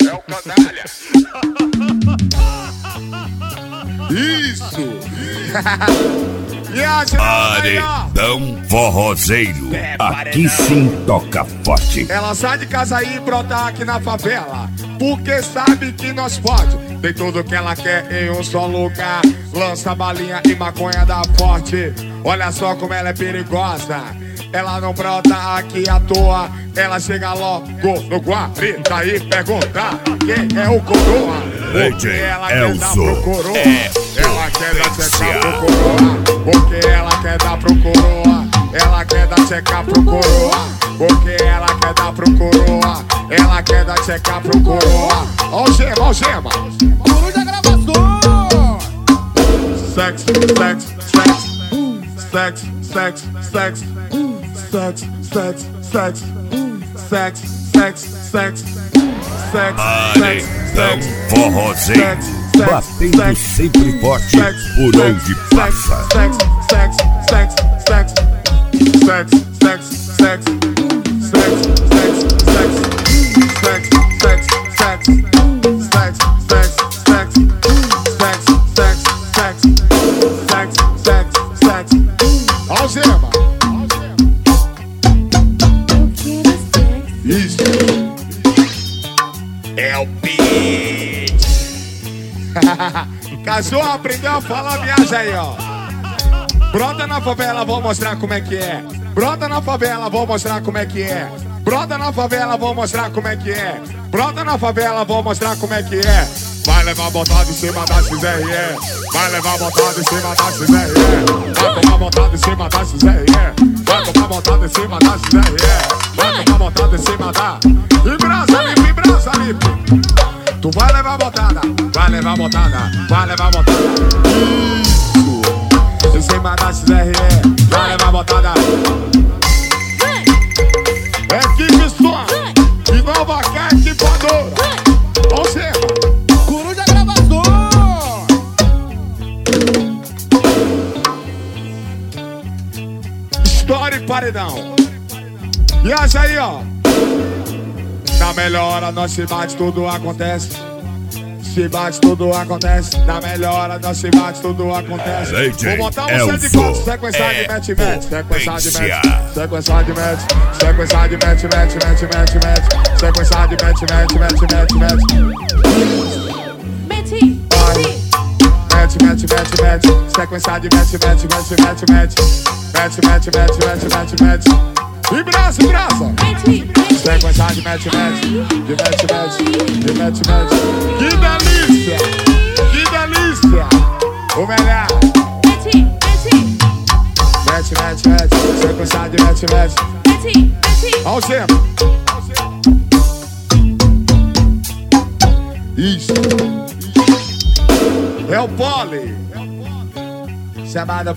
É o canalha. Isso. Paredão forrozeiro. Aqui sim toca forte. Ela sai de casa e brota aqui na favela, porque sabe que nós pode. Tem tudo que ela quer em um só lugar. Lança balinha e maconha da forte. Olha só como ela é perigosa. Ela não brota aqui à toa. Ela chega logo no guarita e pergunta quem é o coroa. Porque ela quer dar pro coroa. Ela quer dar checar pro coroa. Porque ela quer dar pro coroa. Ela quer dar checar pro coroa. Porque ela quer dar pro coroa. Ela quer dar checar pro coroa. Ó o gema, ó o gema. Coruja gravação. Sexo, sexo, sexo. Sexo, sexo, sexo. Sexo, sexo, sexo. Sexo, sexo, sexo. Paredão forrozeiro. Batendo sempre forte por onde passa. Sexo, sexo, sexo, sexo. Sexo, sexo, sexo. Sexo, sexo, sexo. Sexo, sexo, sexo. Sexo, sexo, sexo. Sexo, sexo, sexo. Sexo, sexo, sexo. Algema. Isso. É o beat. Cachorro aprendeu a falar, viaja aí, ó. Brota na favela, vou mostrar como é que é. Brota na favela, vou mostrar como é que é. Brota na favela, vou mostrar como é que é. Brota na favela, vou mostrar como é que é. Vai levar botada em cima da XRE. Vai levar botada em cima da XRE. Vai tomar botada em cima da XRE. Vai tomar botada em cima da XRE. Vai tomar botada em cima da... E brasa limpa. Tu vai levar botada, vai levar botada, vai levar botada. Isso. Em cima da XRE, vai levar botada. Equipe só, de Nova Cá, equipadora. Ou seja, Coruja gravação. história e paredão. Viaja aí, ó. Na melhor hora nós se bate, tudo acontece. Se bate, tudo acontece. Na melhor hora nós se bate, tudo acontece. Vou botar você de conta, sequência de match. Sequência de match. Sequência de match. Sequência de match. Sequência de match. Sequência de match. E brasa. Sequência de match. Que delícia. O melhor. Match. Sequência de match. Ó o gema. Isso. É o Poli. Chamada.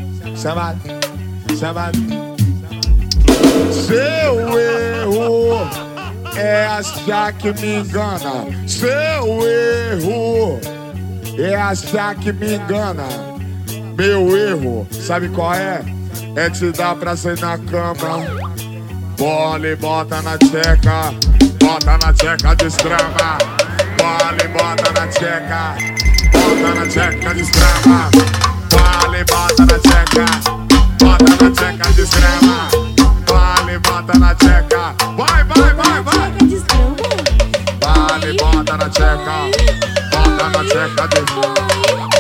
Seu erro é achar que me engana. Seu erro é achar que me engana. Meu erro, sabe qual é? É te dar prazer na cama. Bole, bota na tcheca. Bota na tcheca, destrama. Bole, bota na tcheca. Bota na tcheca, destrama. Bole, bota na tcheca. Bota na tcheca, destrama. Vale, bota na tcheca. Vai. Vale, bota na tcheca. Bota na tcheca.